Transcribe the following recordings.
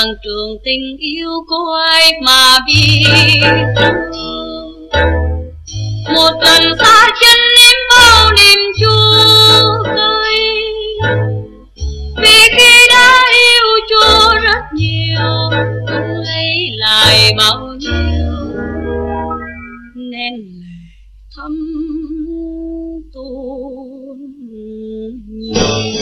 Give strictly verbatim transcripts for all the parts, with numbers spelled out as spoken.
Đoàn trường tình yêu có ai mà biết, một lần xa chân em bao niềm chua cay, vì khi đã yêu cho rất nhiều không lấy lại bao nhiêu, nên lệ thâm tuôn nhiều.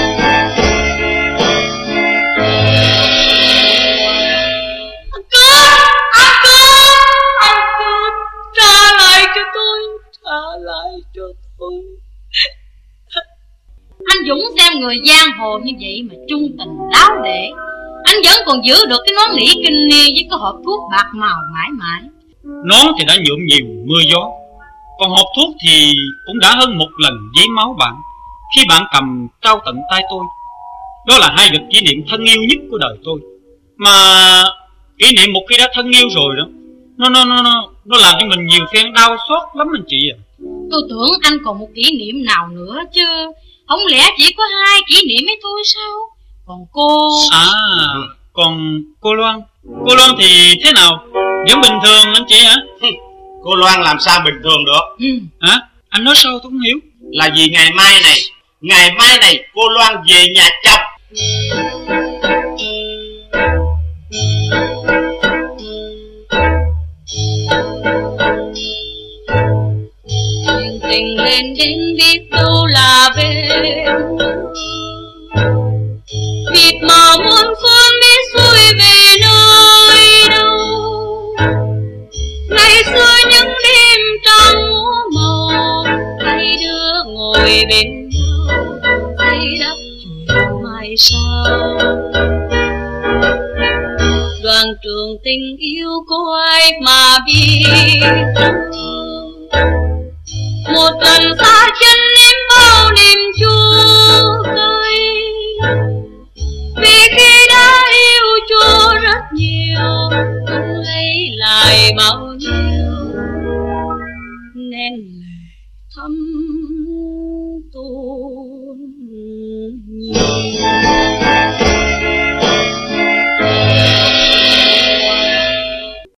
Anh Dũng xem người giang hồ như vậy mà trung tình đáo để, anh vẫn còn giữ được cái nón nỉ kinh ni với cái hộp thuốc bạc màu mãi mãi. Nón thì đã nhuộm nhiều mưa gió, còn hộp thuốc thì cũng đã hơn một lần giấy máu bạn khi bạn cầm trao tận tay tôi. Đó là hai vật kỷ niệm thân yêu nhất của đời tôi. Mà kỷ niệm một khi đã thân yêu rồi đó, Nó nó nó nó nó làm cho mình nhiều phen đau xót lắm anh chị à. Tôi tưởng anh còn một kỷ niệm nào nữa chứ, không lẽ chỉ có hai kỷ niệm ấy thôi sao? Còn cô... À, còn cô Loan. Cô Loan thì thế nào? Vẫn bình thường anh chị hả? Cô Loan làm sao bình thường được? Ừ. Hả? Anh nói sao tôi không hiểu. Là vì ngày mai này, ngày mai này cô Loan về nhà chồng. Tình lên đến biết đâu là bên, vịt mà muôn phương biết xuôi về nơi đâu. Ngày xưa những đêm trăng múa màu, hai đứa ngồi bên nhau xây đắp chuyện mai sau. Đoàn trường tình yêu có ai mà biết, một lần xa chân em bao niềm chua cay, vì khi đã yêu cho rất nhiều không lấy lại bao nhiêu, nên lệ thâm tuôn.